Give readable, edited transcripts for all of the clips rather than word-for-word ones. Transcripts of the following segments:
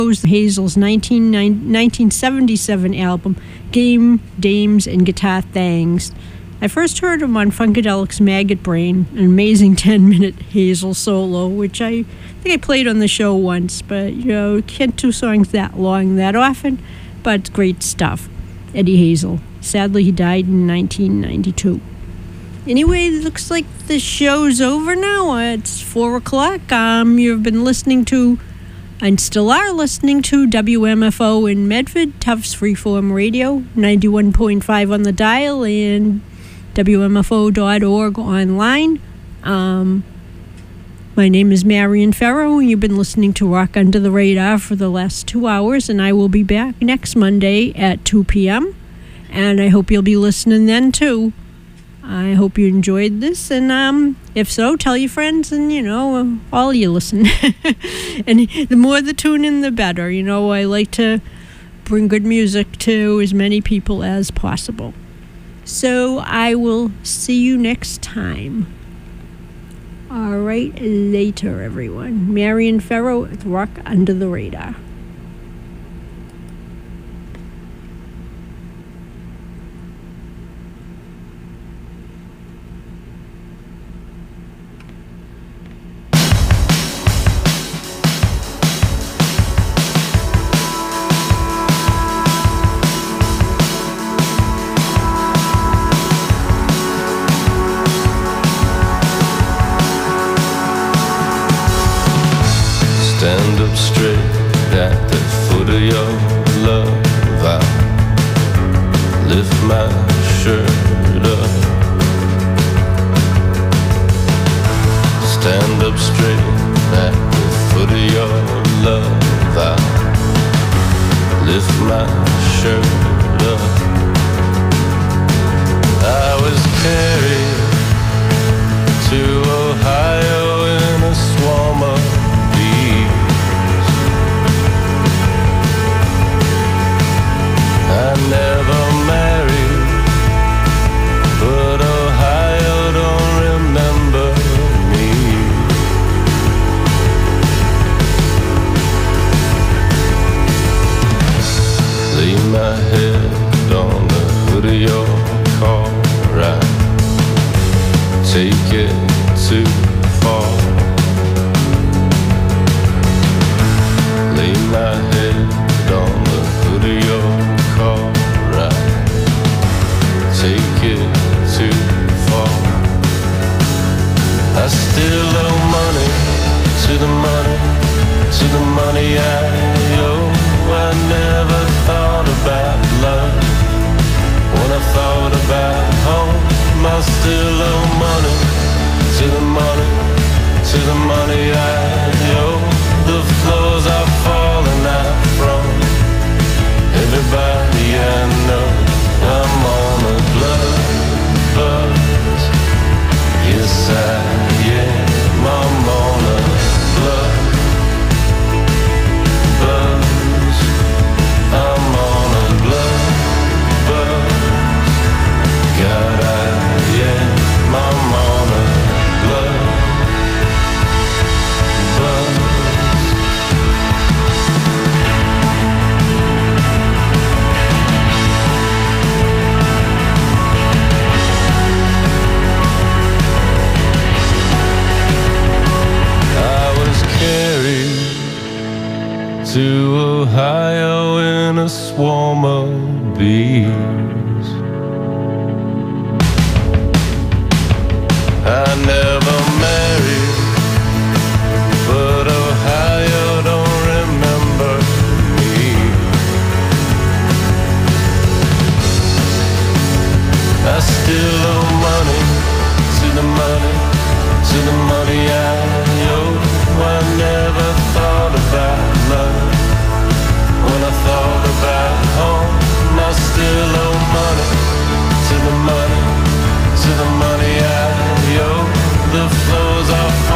Hazel's 1977 album, Game, Dames, and Guitar Thangs. I first heard him on Funkadelic's Maggot Brain, an amazing 10-minute Hazel solo, which I think I played on the show once, but, you can't do songs that long that often, but it's great stuff. Eddie Hazel. Sadly, he died in 1992. Anyway, it looks like the show's over now. It's 4 o'clock. You've been listening to, and still are listening to, WMFO in Medford, Tufts Freeform Radio, 91.5 on the dial, and WMFO.org online. My name is Marian Farrow, and you've been listening to Rock Under the Radar for the last 2 hours, and I will be back next Monday at 2 p.m., and I hope you'll be listening then, too. I hope you enjoyed this, and if so, tell your friends, and, all you listen. And the more the tune in, the better. I like to bring good music to as many people as possible. So I will see you next time. All right, later, everyone. Marian Farrow with Rock Under the Radar. Stand up straight at the foot of your love. I lift my shirt up. Stand up straight at the foot of your love. I lift my shirt up. I was carried to Ohio in a swarm of I never married, but Ohio don't remember me. Lay my head on the hood of your car, right? Take it too far. Lay my head on the hood of your car, right? Take it too far. I still owe money to the money, to the money I owe. I never thought about love when I thought about home. I still owe money to the money, to the money I owe. The floors are falling out from everybody I know. I'm on a blood buzz. Yes, I am. I'm on a blood buzz. I'm on a blood buzz. God, I am. I'm on a blood buzz. Carried to Ohio in a swarm of bees. I never married, but Ohio don't remember me. I still owe money to the money, to the money I owe. I never thought about love when I thought about home. I still owe money to the money, to the money I owe. The floors are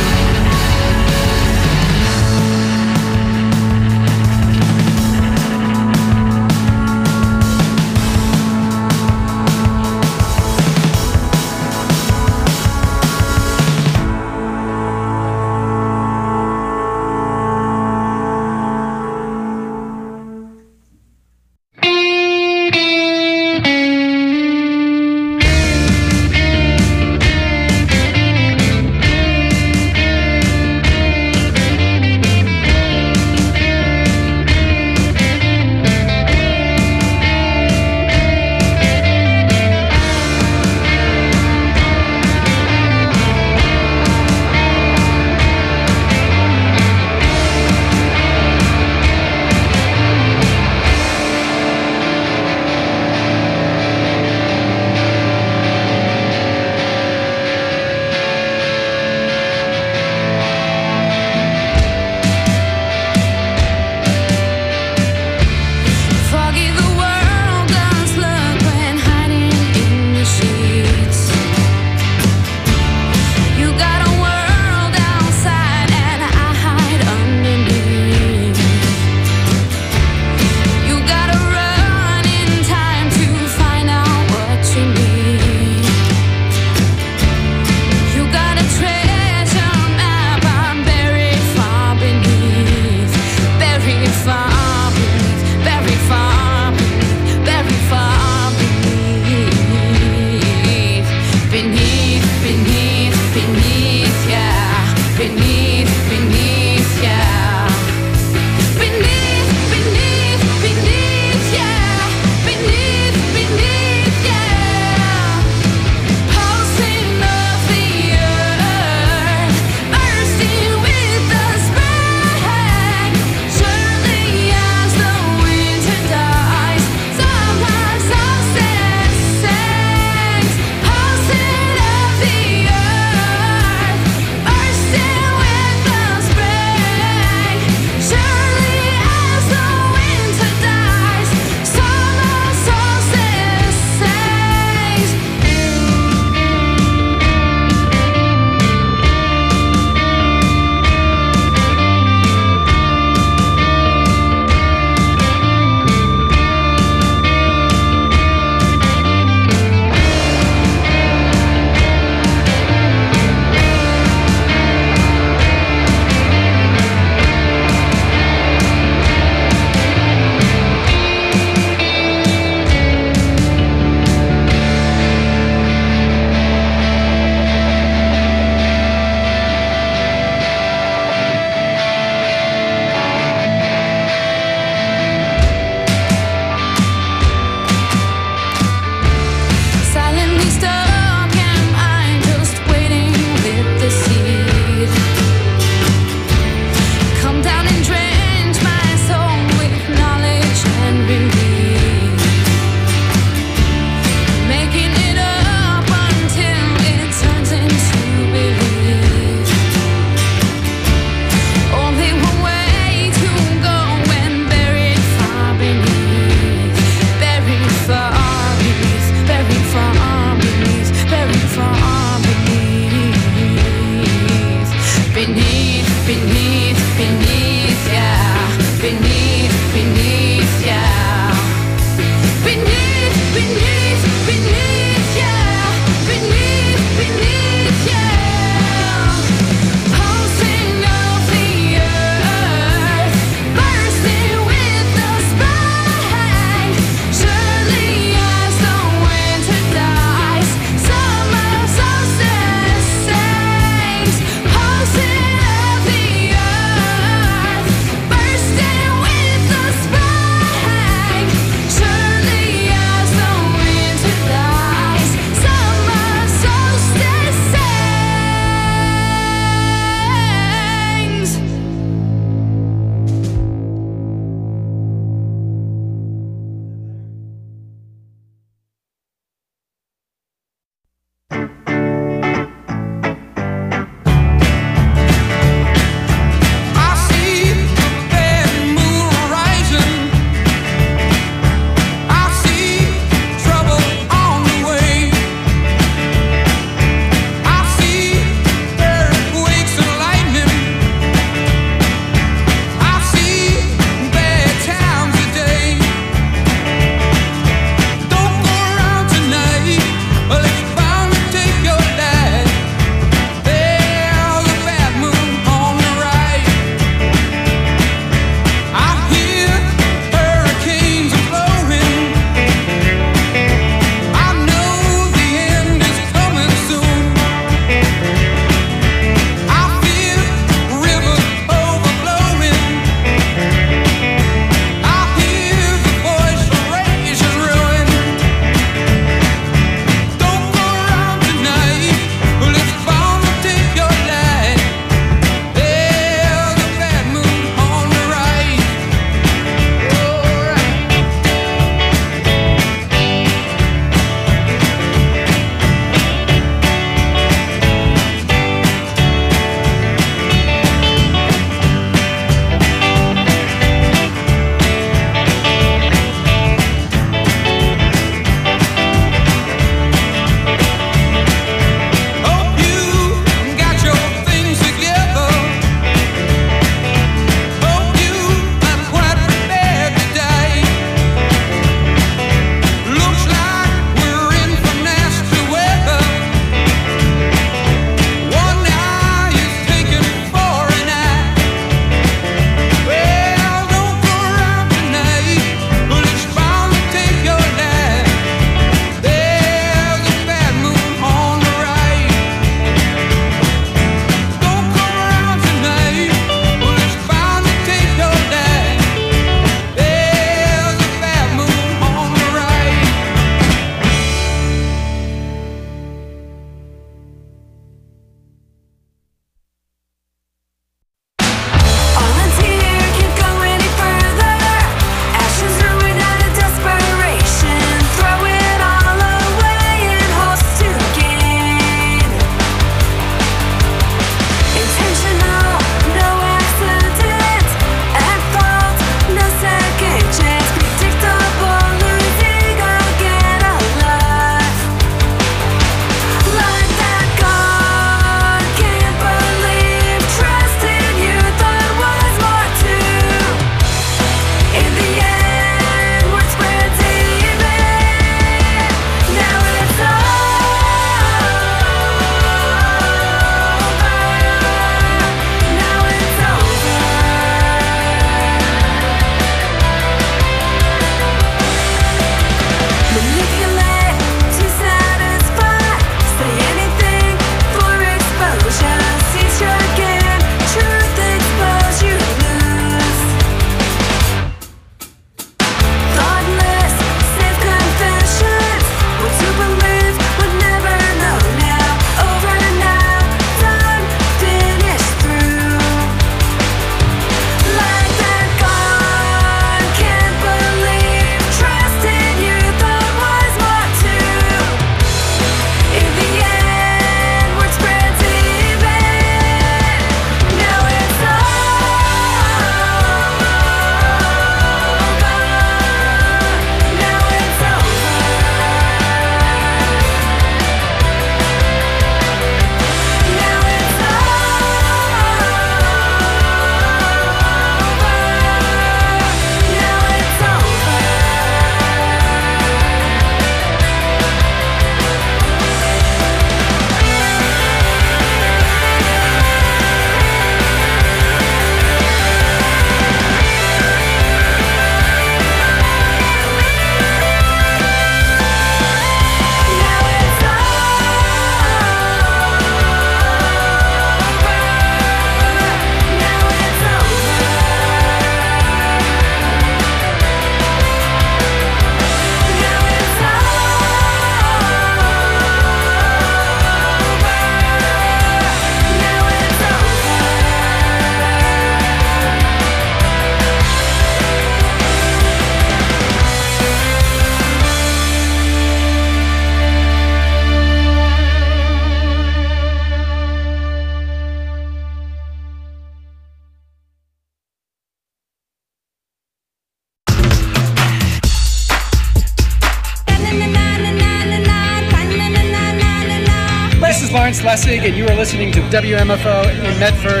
is Lawrence Lessig, and you are listening to WMFO in Medford.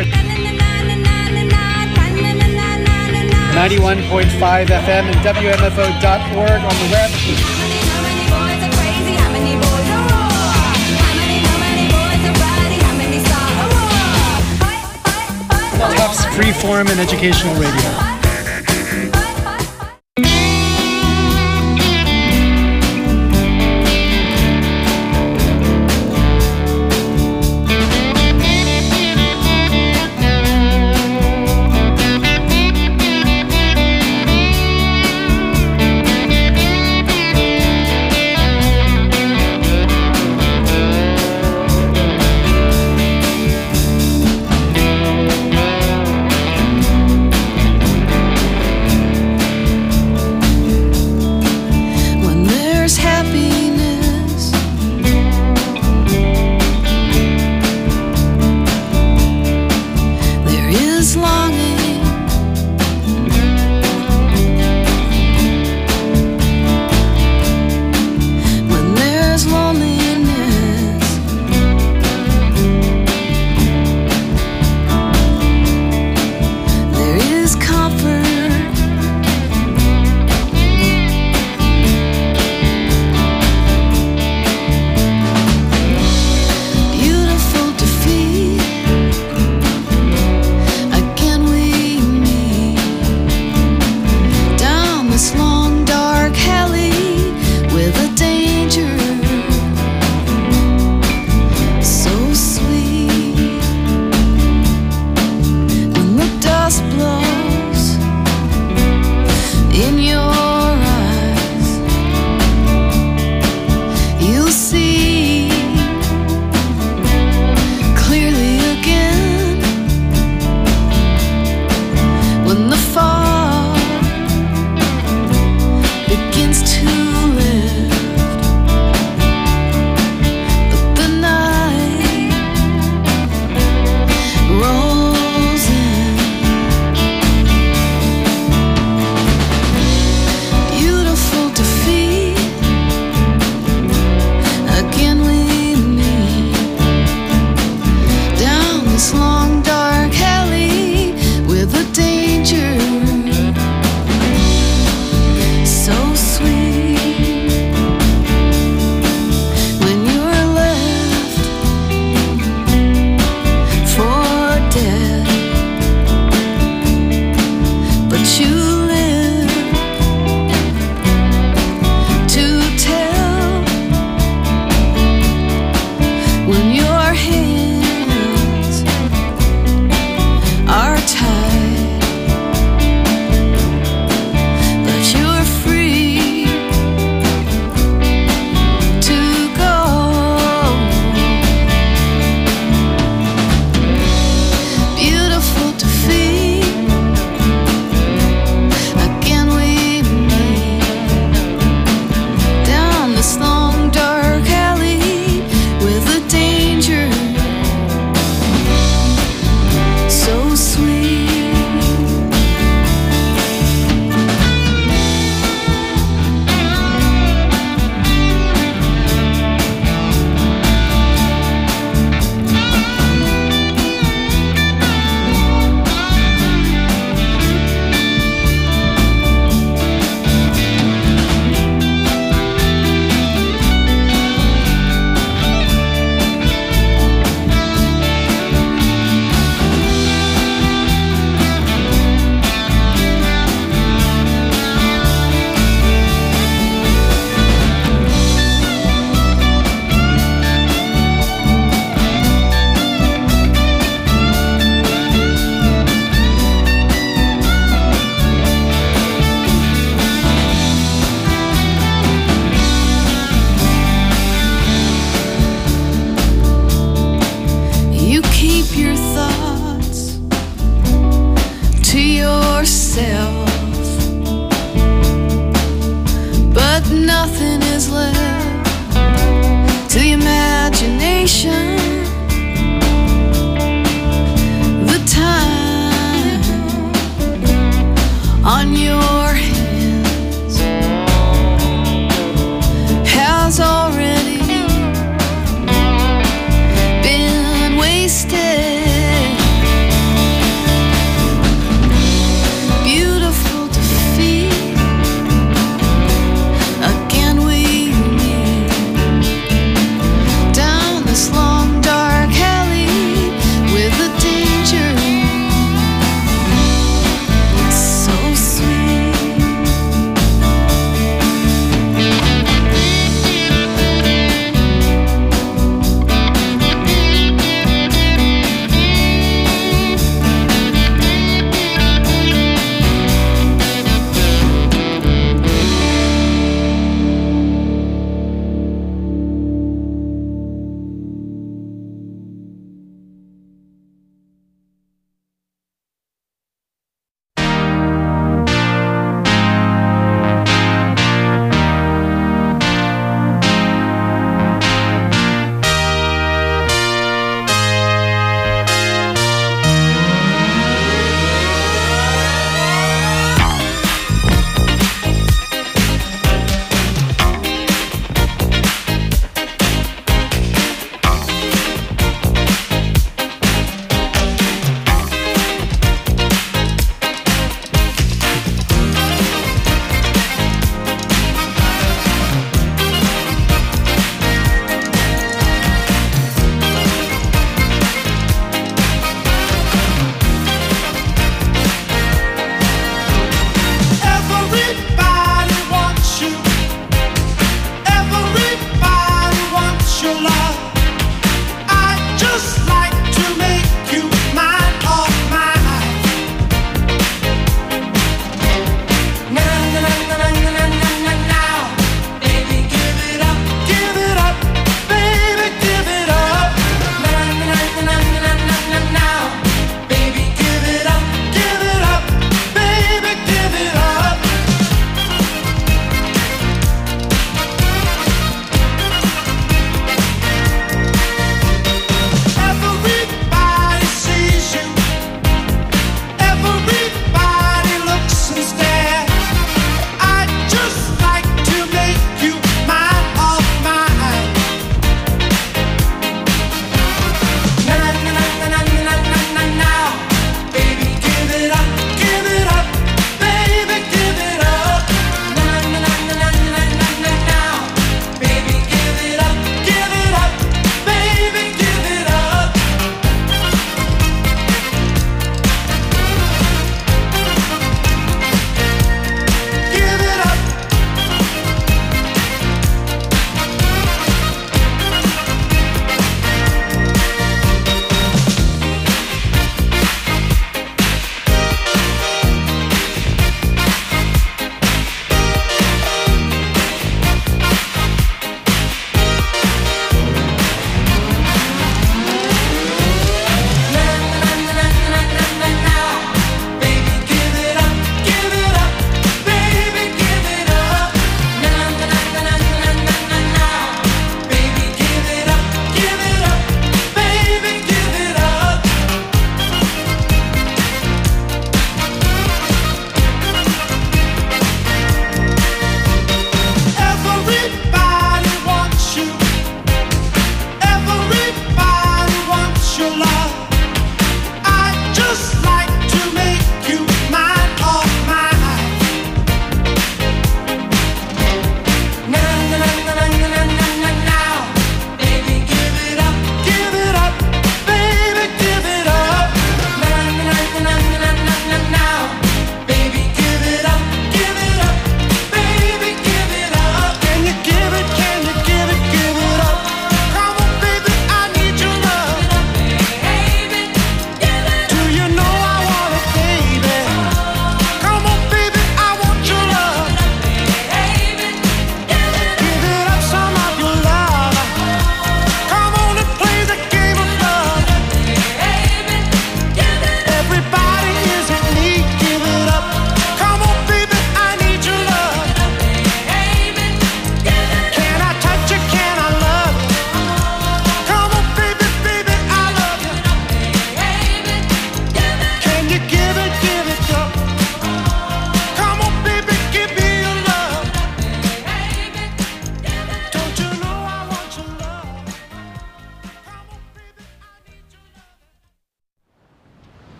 91.5 FM and WMFO.org on the web. Tufts Freeform and Educational Radio.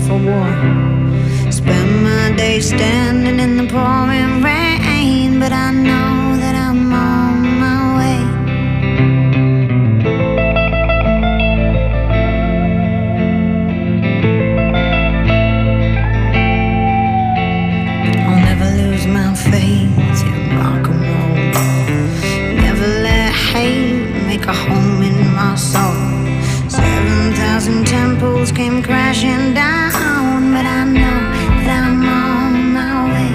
for war. Spend my day standing in the pouring rain, but I know that I'm on my way. I'll never lose my faith in rock and roll. Never let hate make a home in my soul. 7,000 temples came crashing down, but I know that I'm on my way.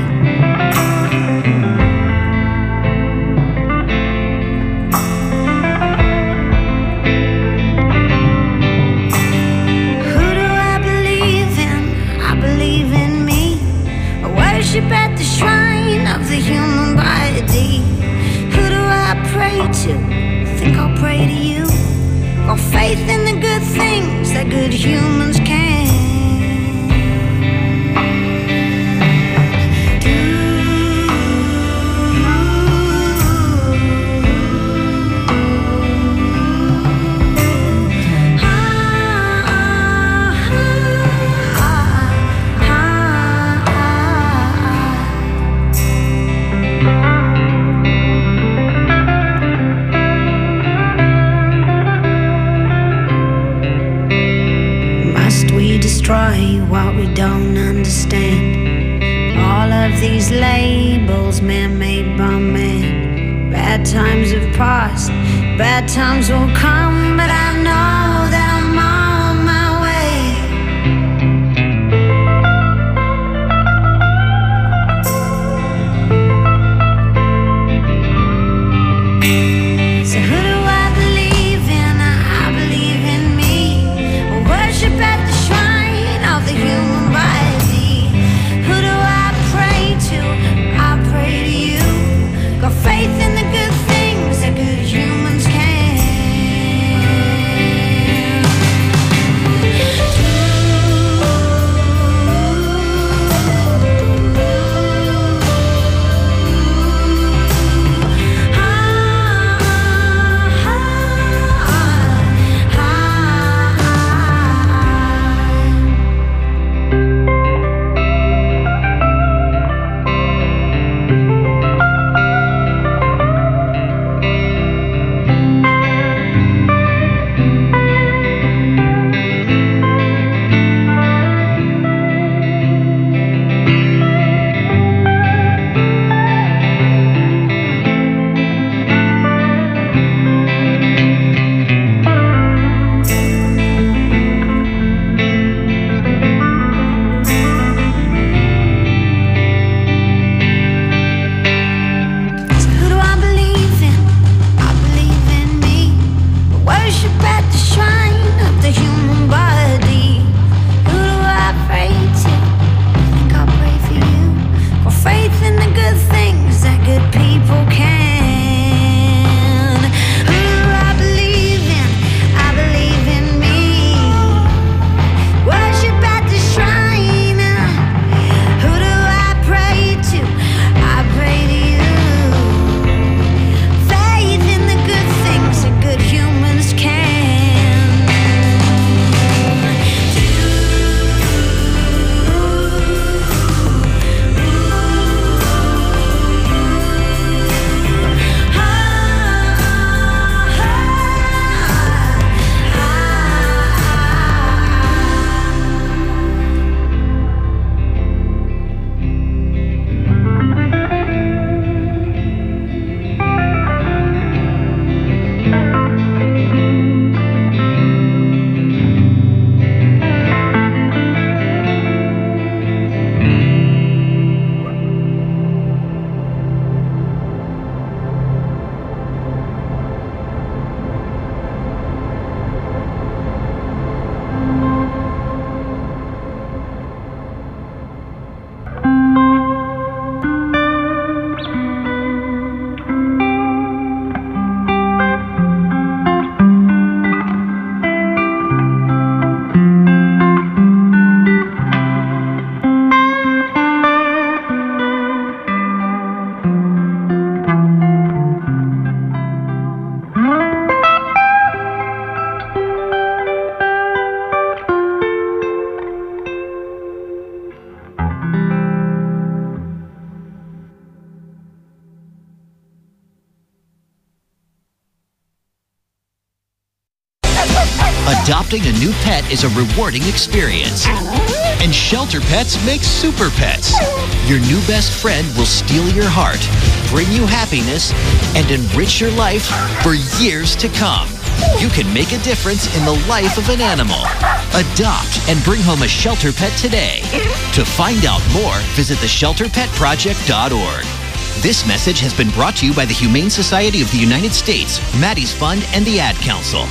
Who do I believe in? I believe in me. I worship at the shrine of the human body. Who do I pray to? Think I'll pray to you. Got faith in the good things that good humans can do. Destroy what we don't understand. All of these labels man-made by man. Bad times have passed, bad times will come, but I know that I'm on my way. So who do I believe in? I believe in me. I worship at the shrine of the human body. Who do I pray to? I pray to you. Got faith in the good things that good humans can. Faith in the good things that good humans can. Adopting a new pet is a rewarding experience. And Shelter Pets makes super pets. Your new best friend will steal your heart, bring you happiness, and enrich your life for years to come. You can make a difference in the life of an animal. Adopt and bring home a Shelter Pet today. To find out more, visit theshelterpetproject.org. This message has been brought to you by the Humane Society of the United States, Maddie's Fund, and the Ad Council.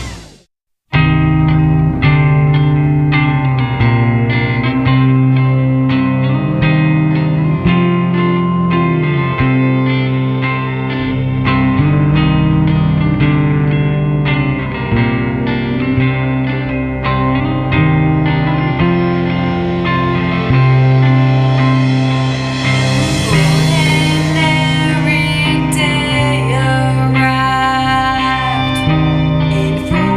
Every day arrived in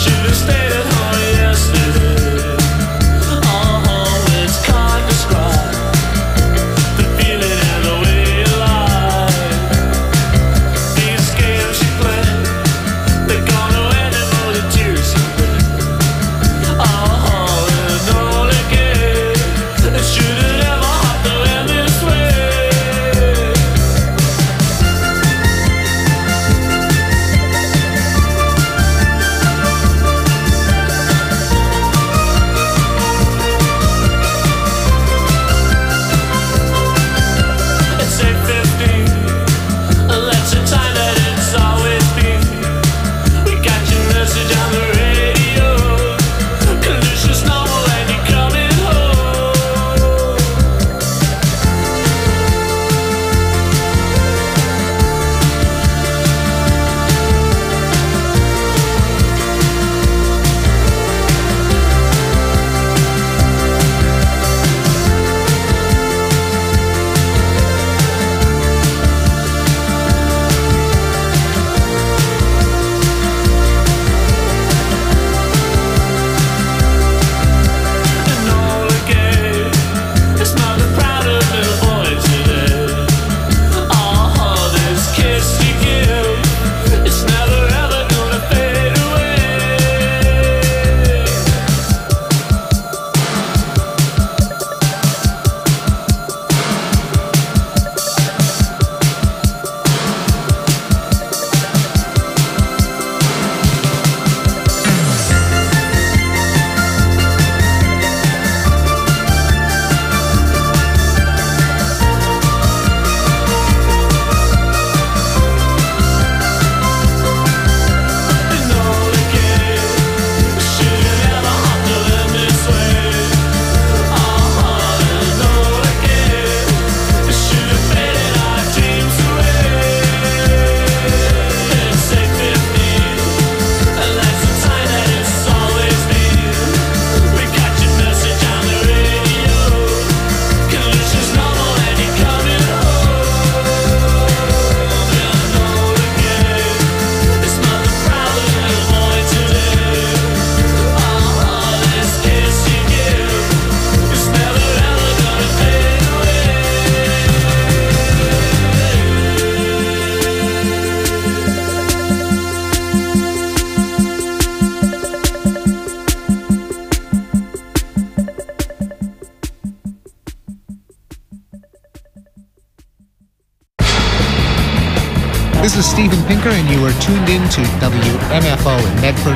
This is Steven Pinker, and you are tuned in to WMFO in Medford,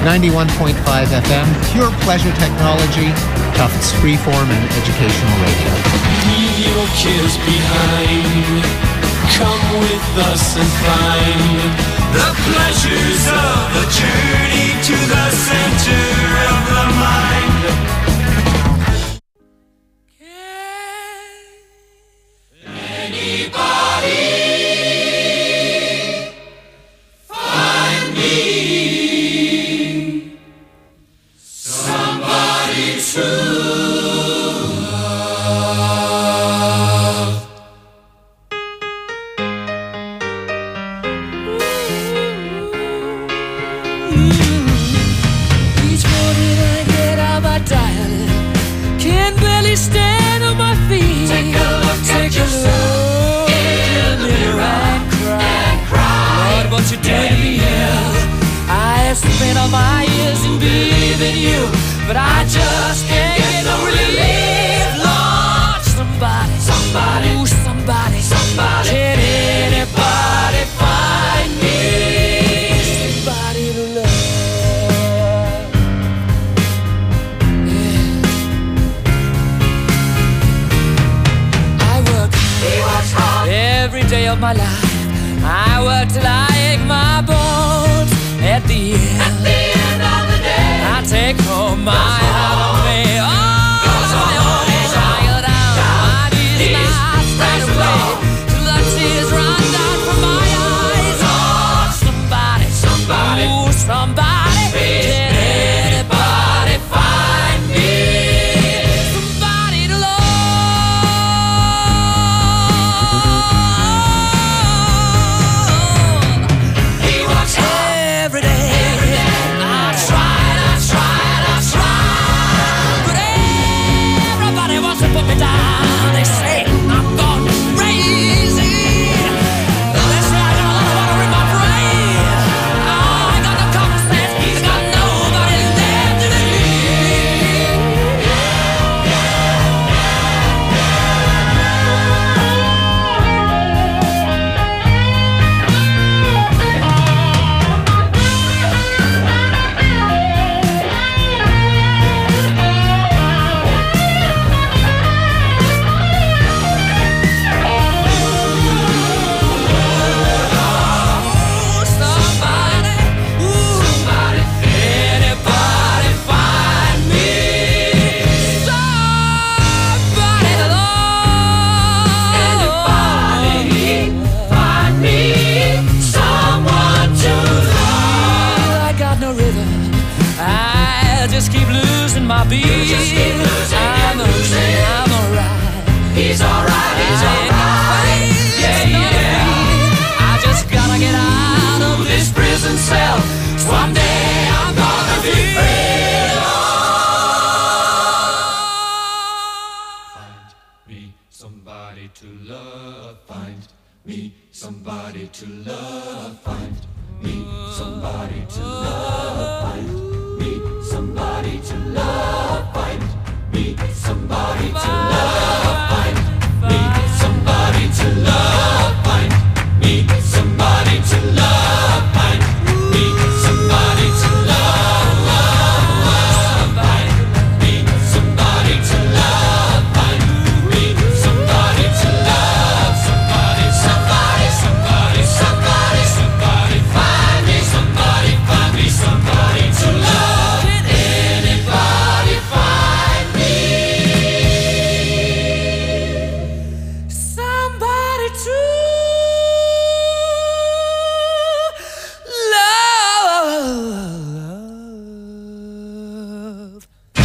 91.5 FM, pure pleasure technology, Tufts freeform and educational radio. Leave your kids behind. Come with us and find the pleasures of a journey to the center of the mind. But I just can't get no relief, Lord. Somebody, ooh, somebody, can anybody find me somebody to love? Yeah. I work hard every day of my life. I work till I ache my bones. At the end of the day, I take home my heart on me. Oh, tired out, my knees not straight away till the tears run down from my eyes. Oh, somebody, ooh, somebody, can anybody find me somebody to love? He works hard every day. I try. just keep losing my beat. You just keep losing I'm alright. He's alright, he's alright. Yeah, yeah. I just gotta get out of this prison cell. One day I'm gonna be free. Find me somebody to love. Find me somebody to love. Find me somebody to love. Find me somebody to love. Find me somebody to love. Find me somebody to love. Find me somebody to love. Find me somebody to love. Find me somebody to love. Find me somebody to love. Somebody, somebody, somebody, somebody, somebody. Find me somebody, find me somebody to love. Can anybody find me somebody to love?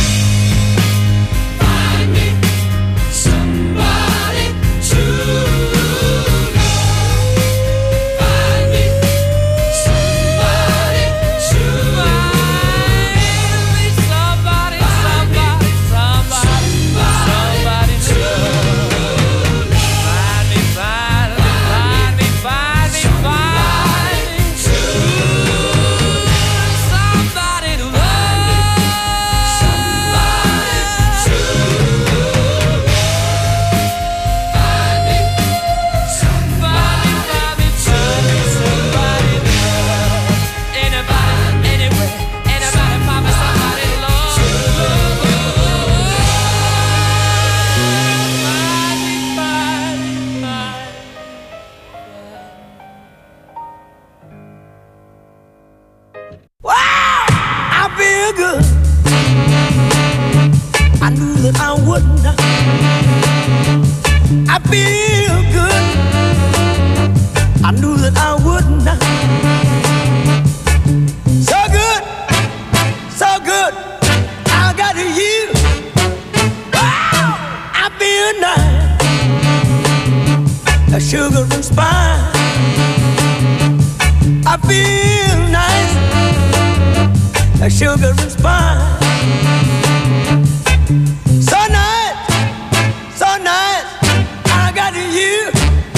Find me somebody to love. Find me somebody to love. Somebody, somebody, somebody, somebody to love. Find me, find me, find me, find me, find me to love. Somebody to love. Somebody to love. Find me somebody, find me somebody to love. Anybody, anywhere, anybody, find me somebody to love. Find me, find me, find me. Wow, I feel good. I knew that I wouldn't. I feel good. I knew that I wouldn't. So good, so good. I got you. Wow, I feel nice. A sugar and spice. I feel nice. A sugar and spice. So nice, so nice. I got you.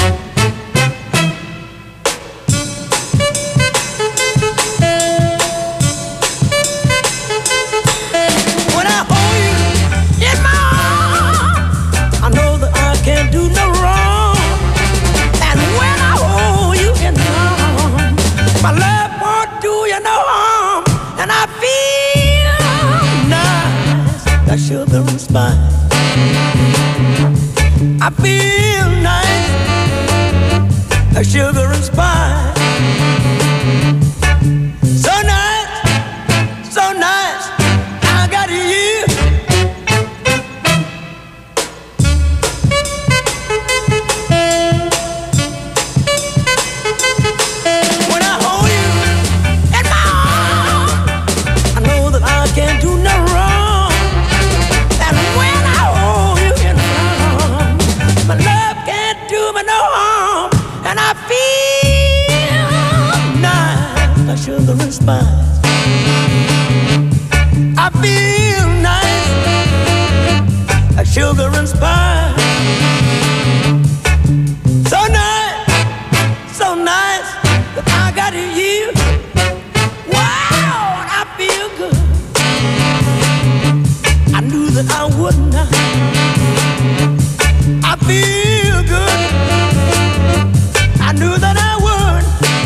When I hold you in my arms, I know that I can't do no wrong. And when I hold you in my arms, my love won't do you no harm. And I feel nice, like sugar and spice. I feel nice, like sugar and spice. So nice, so nice. I got you. When I hold you in my arms, I know that I can't do no wrong. And when I hold you in my arms, my love can't do me no harm. And I feel nice, like sugar and spice. I feel nice, like sugar and spice. So nice, so nice that I got you. Wow, and I feel good. I knew that I wouldn't. I feel good. I knew that I would.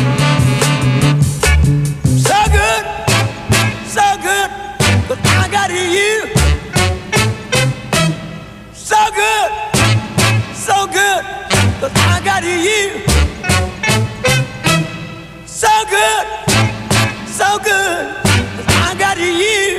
So good, so good, but I got you. So good, but I got you. So good, but I got you.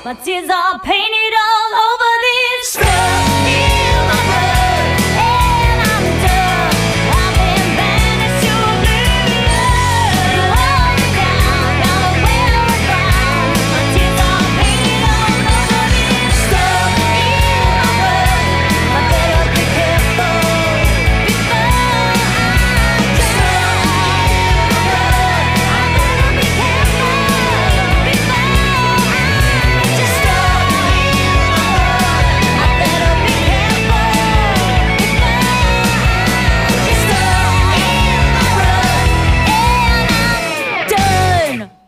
My tears are painted all over this stuff in my blood, and I'm done. I've been banished to oblivion. You hold me down, now I'm well around. My tears are painted all over this stuff in my blood. I better be careful before I drown. I better be careful before I just stop in my blood. I better be careful before I just stop in my blood. And I'm done.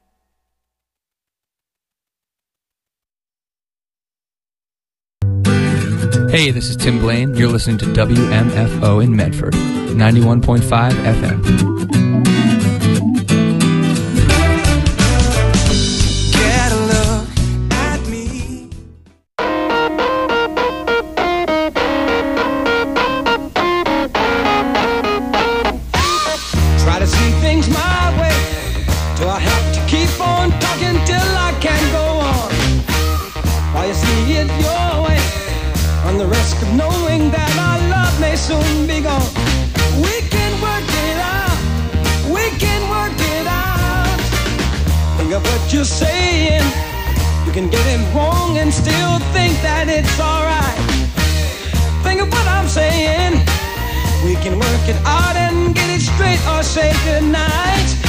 Hey, this is Tim Blaine. You're listening to WMFO in Medford, 91.5 FM. Get a look at me. Try to see things my way. Do I have to keep on talking till I can't go on? While you see it your way, on the risk of knowing that our love may soon be gone. We can work it out. We can work it out. Think of what you're saying. You can get it wrong and still think that it's alright. Think of what I'm saying. We can work it out and get it straight or say goodnight.